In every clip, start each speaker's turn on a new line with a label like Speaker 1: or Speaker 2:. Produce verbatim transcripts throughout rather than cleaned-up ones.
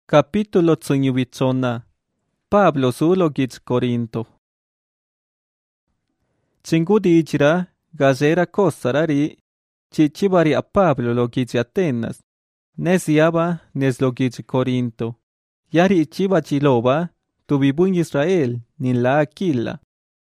Speaker 1: Capítulo tsunyubitzona. Pablo sulo gits Corinto. Tsingudijira gazera kosarari. Chichibari a Pablo lo gits Atenas. Nesiaba nes lo gits Corinto. Yari ichiba chiloba tubibun Israel nin la Aquila.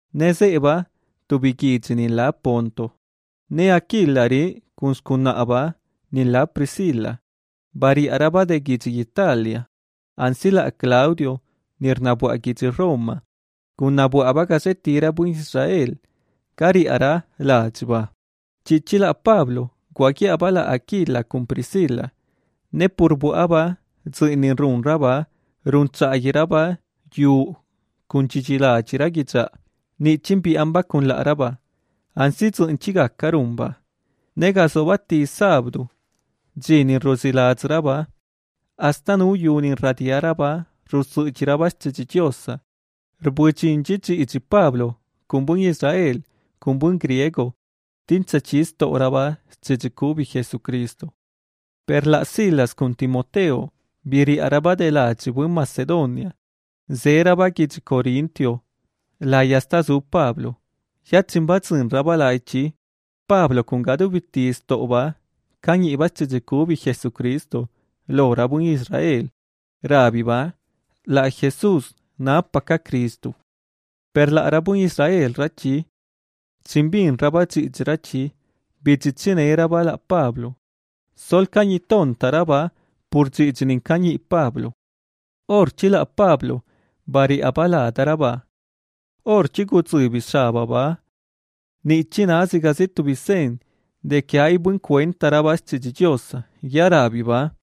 Speaker 1: Neseba tubi gits nin la Ponto. Ne Aquilari kunskunaaba nin la Priscilla. Bari araba de gits Italia. Ansila Claudio nirnabua gits Roma. Kunabua bagasetira bun Israel. Kari ara lachba. Chichila Pablo guaki abala Aquila kun Priscilla. Ne purbuaba zinin run raba run tsayiraba yu kun chichila chiragitsa. Ni chimpi amba kun la araba. Ansi zin chiga karumba. Nega sobati sabdu. Zinin rosilazraba. Hasta nu yunin radiaraba rusu chirabas chichiosa. Rbuchin chichi ichi Pablo, kumbun Israel, kumbun griego, tinza chisto oraba chichikubi Jesucristo. Per la Silas kun Timoteo, biri araba de la chibun Macedonia. Zeraba gich Corintio, la yasta zu Pablo. Yatsimbatzin raba la ichi, Pablo kun gadu bitis toba, kanyi iba chichikubi Jesucristo. Lora bun Israel, rabiba, la Jesús na paka Cristo. Per la arabun Israel rachi, simbin rabachi rachi, bichichine raba la Pablo. Sol kanyi tonta raba, purchichinin kanyi Pablo. Or chila Pablo, bari abala daraba. Or chigutsu bishababa. Ni china zigazitu bisen, de que hay buen cuenta rabas chichiosa, ya rabiba.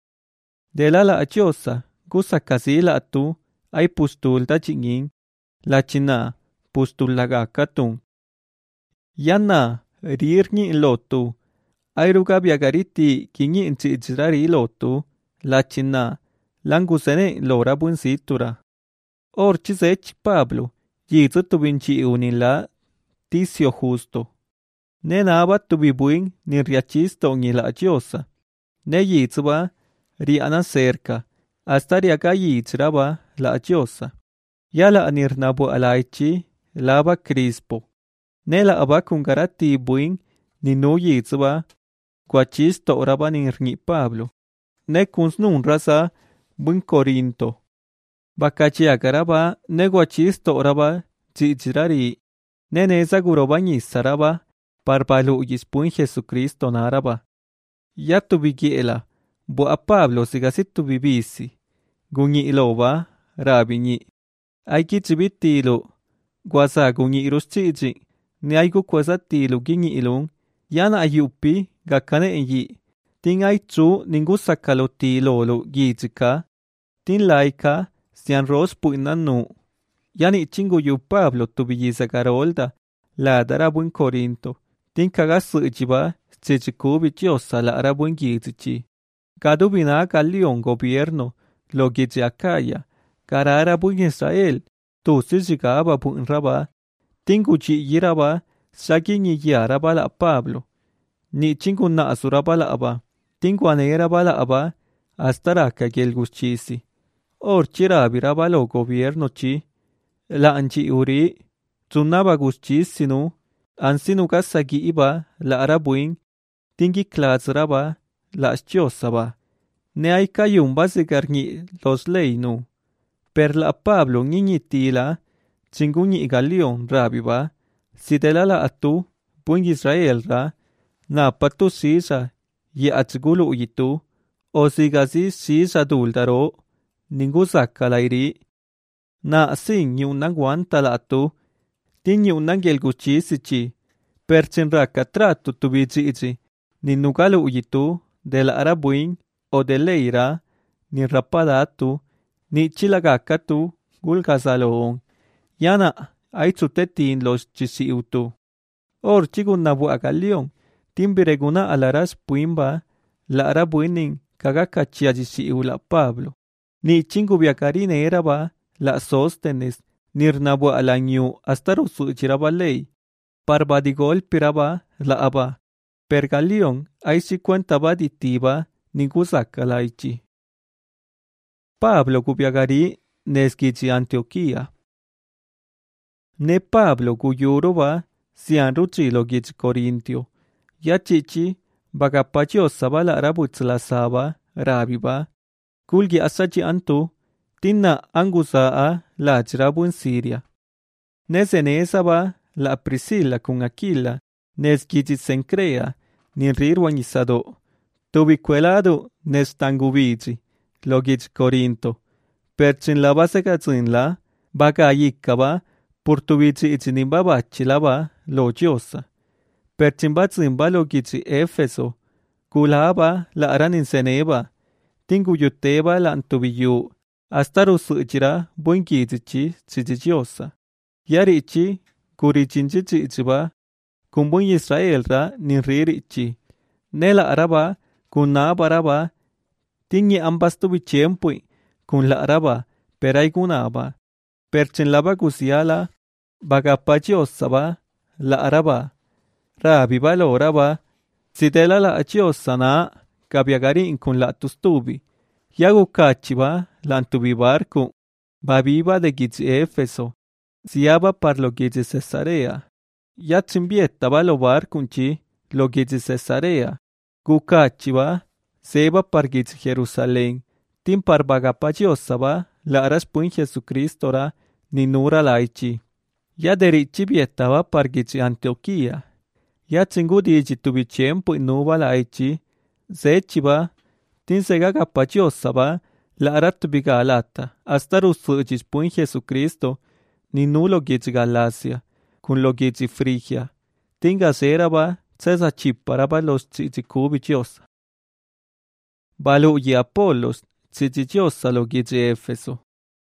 Speaker 1: De la la achiosa, gusa casi la tu, ay pustul da chingin, la china, pustul la gakatun. Yana, rirni lotu, ay ruga biagariti, kinyi inchichirari lotu, la china, langusene lora buen situra. Or chisech Pablo, yizu tu vinci unila, tisio justo. Ne naba tu bibuin, ni riachisto ni la achiosa. Ne yizuba, riana cerca, hasta riaga yitzraba la achiosa. Ya la anirnabu alaichi, laba crispo. Ne la aba kungarati buin, ni no yitzba, guachisto oraba nirni Pablo. Ne kunsnun rasa, bun Corinto. Bakachi agaraba, ne guachisto oraba, chichirari. Ne neza guroba nisaraba, parbalu yispun Jesucristo naraba. Ya tu bigiela. Bo a Pablo sigasitu bibisi. Gunyi iloba, rabinyi. Aiki chibitilo. Guasa gunyi iruschichi. Ni aigu kwasatilo ginyi ilung. Yana ayupi, gakane enyi. Tin ay chu ningusa kalotilo lo gichika. Tin laika, sian rospu inanu. Yani chingu yu Pablo tubiyisa garolda. La darabun Corinto. Tin kagasu ichiba, chichikubi chiosa la arabun gichichi. Gadubina Galión gobierno, lo que Acaya, Carara bun Israel, tu sisicaba bun raba, tinguchi yiraba, sakin y yaraba la Pablo, ni chinguna asuraba la aba, tinguanera bala aba, hasta raka gel guschisi. Or chirabiraba lo gobierno chi, la anchi uri, tunaba guschisinu, ansinu gasagi iba, la arabuin, tingi klazraba, la chiosaba. Ne hay cayun basigarni los leinu. Per la Pablo niñitila, chinguni Galión rabiba, si de la la atu, bun Israel ra, na patu sisa, ye atzgulu yitu, o sigasi sisa duldaro, ningusa kalairi. Na sin yunan guanta la atu, tin yunan gelguchisichi, per chinraka tratu tubichichi, ninugalu yitu, de la arabuin, o de leira, ni rapadatu, ni chilagakatu, gulgazaloon. Yana, aitzutetin los chisiutu. Or chigun nabu agalion, timbireguna alaras puimba, la arabuinin, kagakachiajisiu la Pablo. Ni chingubiakarine eraba, la sostenes, nirnabu alanyu, hasta rusu chiraba ley. Parbadigol piraba, la aba. Per Galión, ay si cuenta baditiba, ningusa kalaichi. Pablo gubiagari nesgici Antioquía. Ne Pablo guyuroba sian ruchi logici Corintio. Ya chichi bagapachiosa bala rabutzla saba rabiba. Kulgi asachi antu tinna angusaa la jirabun Siria. Nesenesa ba la Priscilla con Aquila nesgici Sencrea nin rirwanisado. Tubiquelado nestangubici logici Corinto. Perchin la basekatzin la baga yikaba purtubici itinimbabachi laba logiosa. Perchin batzin ba logici Efeso kulaba la aranin seneba. Tinguyuteba la antubiyu astarusuchira buingizici ciciciosa. Yarichi kurichinchichi ichiba kumbun Israel ra ninririchi. Nela araba kunaba araba tingi ambastubi tiempui kun la araba perai kunaba. Perchen laba kusiala bagapachiosa ba la araba. Rabi balo raba sitela la achiosa na kabiagarin kun la tustubi. Yagu kachiba la antubi barku. Babiba de gizi Efeso. Siaba par lo gizi Cesarea. Yatsimbieta ba lo barkunchi lo gizi Cesarea. Gukachiba seba par gizi Jerusalén. Tim par bagapachiosa ba la aras puin Jesucristo ra ninura laichi. Ya derichi bieta ba par gizi Antioquía. Yatsingudiji tubi tiempo inuba laichi. Zechiba tin sega gapachiosa ba la arat tubi galata. Hasta rusuchis puin Jesucristo ninulo gizi Galacia. Kun lo gizi Frigia. Tin gazera ba Cesa chiparaba los tzitzikubitiosa. Baluyi Apolos tzitzitiosa lo gizi Efeso.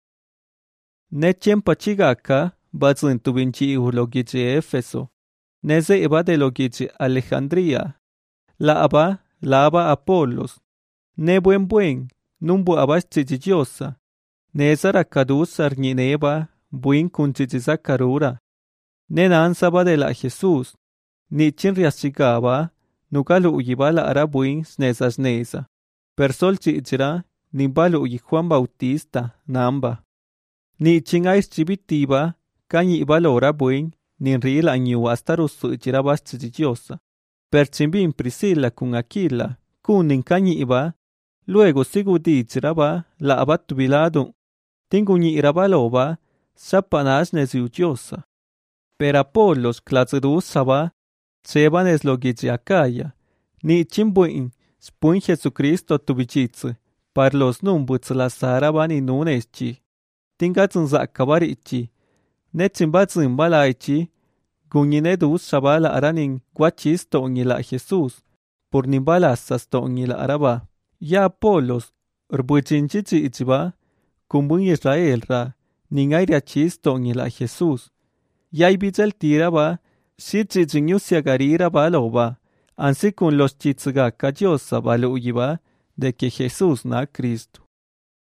Speaker 1: Ne tiempa chigaka batzin tubinchi lo gizi Efeso. Ne zeiba de lo gizi Alejandría. La aba, la aba Apolos. Ne buen buen, numbu abas tzitzitiosa. Ne zarakadus arnineba, buin kun tzitzizakarura. Ne nansaba de la Jesús. Nichin riasigaba, nukalu uyiba la arabuin sneza sneza. Persol chichira, nimbalu uyi Juan Bautista, namba. Nichin ais chibitiba, kanyi ibalo arabuin, ninril anyu hasta rusu chirabas chichiosa. Perchimbin Priscilla con Aquila, kun ninkanyi iba, luego sigudi chiraba la abatubilado. Tinguñi irabaloba, sapanas nesiuchiosa. Per Apolos clatzedus saba, Seban es lo gizi Acaya. Ni chimbuin, spun Jesucristo tubichitze, par los numbuts la saraban y nuneschi. Tingatzun zakabarichi. Netzin batzin balaichi, guñine dus sabala aranin guachisto ongi la Jesús, por nimbalasas to ongi la araba. Ya Apolos, urbuchinchichi ichiba, kumbun Israel ra, ningaira chisto ongi la Jesús. Ya ibizel tiraba, si chichinyusia garira baloba, ansi con los chitzgaka diosa baluyiba de que Jesús na Cristo.